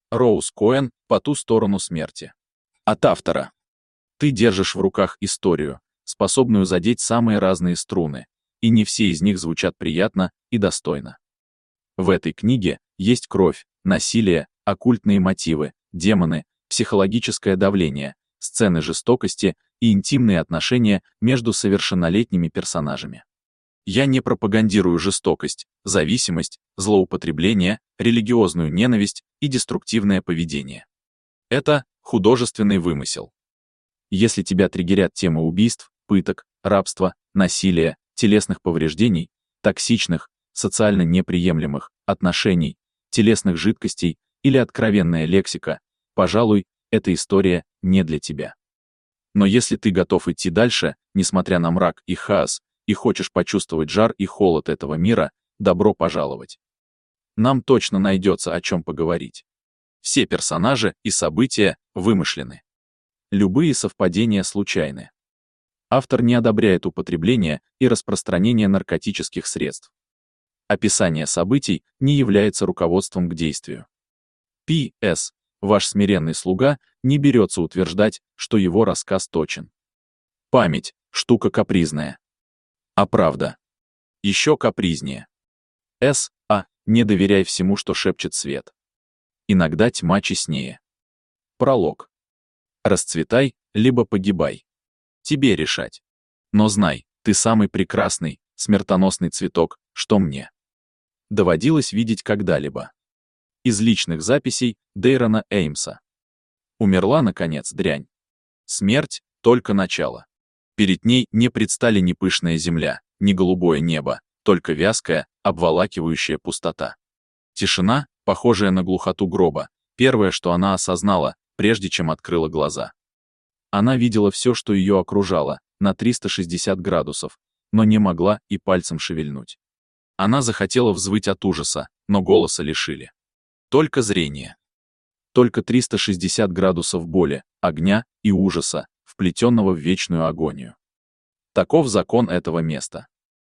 Роуз Коэн «По ту сторону смерти». От автора. Ты держишь в руках историю, способную задеть самые разные струны, и не все из них звучат приятно и достойно. В этой книге есть кровь, насилие, оккультные мотивы, демоны, психологическое давление, сцены жестокости и интимные отношения между совершеннолетними персонажами. Я не пропагандирую жестокость, зависимость, злоупотребление, религиозную ненависть и деструктивное поведение. Это художественный вымысел. Если тебя триггерят темы убийств, пыток, рабства, насилия, телесных повреждений, токсичных, социально неприемлемых отношений, телесных жидкостей или откровенная лексика, пожалуй, эта история не для тебя. Но если ты готов идти дальше, несмотря на мрак и хаос, и хочешь почувствовать жар и холод этого мира, добро пожаловать. Нам точно найдется о чем поговорить. Все персонажи и события вымышлены. Любые совпадения случайны. Автор не одобряет употребление и распространение наркотических средств. Описание событий не является руководством к действию. П.С. Ваш смиренный слуга не берется утверждать, что его рассказ точен. Память – штука капризная. А правда еще капризнее. С.А. Не доверяй всему, что шепчет свет. Иногда тьма честнее. Пролог. Расцветай, либо погибай. Тебе решать. Но знай, ты самый прекрасный, смертоносный цветок, что мне доводилось видеть когда-либо. Из личных записей Дейрона Эймса. Умерла, наконец, дрянь. Смерть — только начало. Перед ней не предстали ни пышная земля, ни голубое небо, только вязкая, обволакивающая пустота. Тишина, похожая на глухоту гроба, первое, что она осознала, прежде чем открыла глаза. Она видела все, что ее окружало, на 360 градусов, но не могла и пальцем шевельнуть. Она захотела взвыть от ужаса, но голоса лишили. Только зрение. Только 360 градусов боли, огня и ужаса, вплетенного в вечную агонию. Таков закон этого места.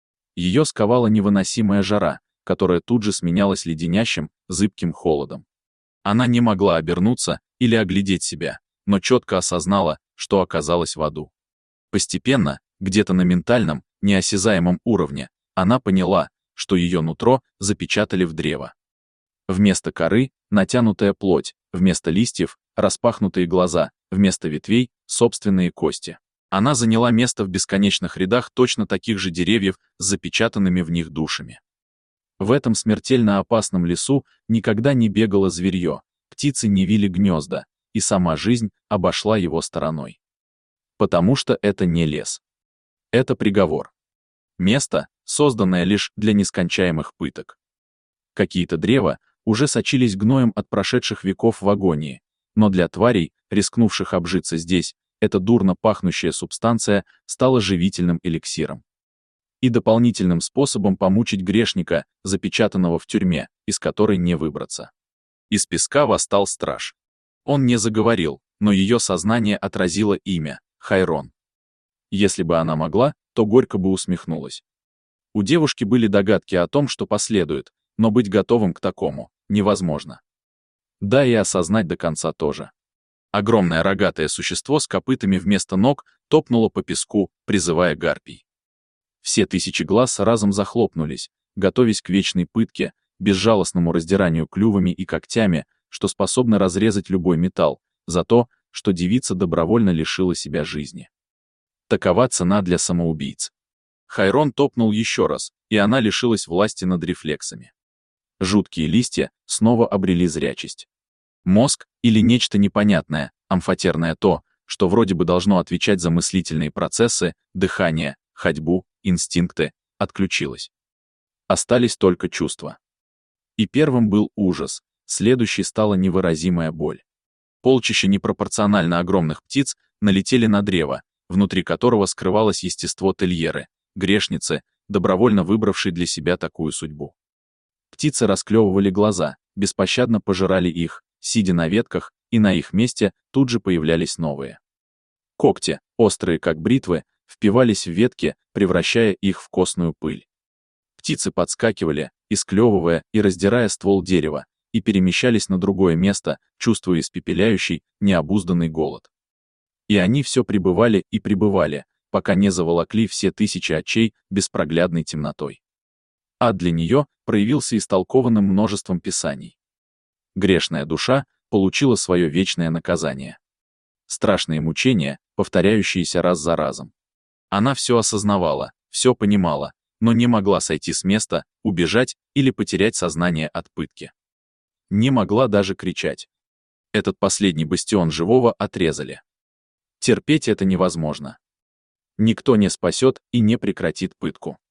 Ее сковала невыносимая жара, которая тут же сменялась леденящим, зыбким холодом. Она не могла обернуться или оглядеть себя, но четко осознала, что оказалась в аду. Постепенно, где-то на ментальном, неосязаемом уровне, она поняла, что ее нутро запечатали в древо. Вместо коры — натянутая плоть, вместо листьев — распахнутые глаза, вместо ветвей — собственные кости. Она заняла место в бесконечных рядах точно таких же деревьев с запечатанными в них душами. В этом смертельно опасном лесу никогда не бегало зверье, птицы не вили гнезда, и сама жизнь обошла его стороной. Потому что это не лес. Это приговор. Место, созданное лишь для нескончаемых пыток. Какие-то древа уже сочились гноем от прошедших веков в агонии, но для тварей, рискнувших обжиться здесь, эта дурно пахнущая субстанция стала живительным эликсиром. И дополнительным способом помучить грешника, запечатанного в тюрьме, из которой не выбраться. Из песка восстал страж. Он не заговорил, но ее сознание отразило имя — Хайрон. Если бы она могла, то горько бы усмехнулась. У девушки были догадки о том, что последует, но быть готовым к такому невозможно. Да и осознать до конца тоже. Огромное рогатое существо с копытами вместо ног топнуло по песку, призывая гарпий. Все тысячи глаз разом захлопнулись, готовясь к вечной пытке, безжалостному раздиранию клювами и когтями, что способно разрезать любой металл, за то, что девица добровольно лишила себя жизни. Такова цена для самоубийц. Хайрон топнул еще раз, и она лишилась власти над рефлексами. Жуткие листья снова обрели зрячесть. Мозг, или нечто непонятное, амфотерное то, что вроде бы должно отвечать за мыслительные процессы, дыхание, ходьбу, инстинкты, отключилось. Остались только чувства. И первым был ужас, следующей стала невыразимая боль. Полчища непропорционально огромных птиц налетели на древо, внутри которого скрывалось естество Тельеры, грешницы, добровольно выбравшей для себя такую судьбу. Птицы расклевывали глаза, беспощадно пожирали их, сидя на ветках, и на их месте тут же появлялись новые. Когти, острые как бритвы, впивались в ветки, превращая их в костную пыль. Птицы подскакивали, исклевывая и раздирая ствол дерева, и перемещались на другое место, чувствуя испепеляющий, необузданный голод. И они все пребывали и пребывали, пока не заволокли все тысячи очей беспроглядной темнотой. Ад для нее проявился истолкованным множеством писаний. Грешная душа получила свое вечное наказание. Страшные мучения, повторяющиеся раз за разом. Она все осознавала, все понимала, но не могла сойти с места, убежать или потерять сознание от пытки. Не могла даже кричать. Этот последний бастион живого отрезали. Терпеть это невозможно. Никто не спасет и не прекратит пытку.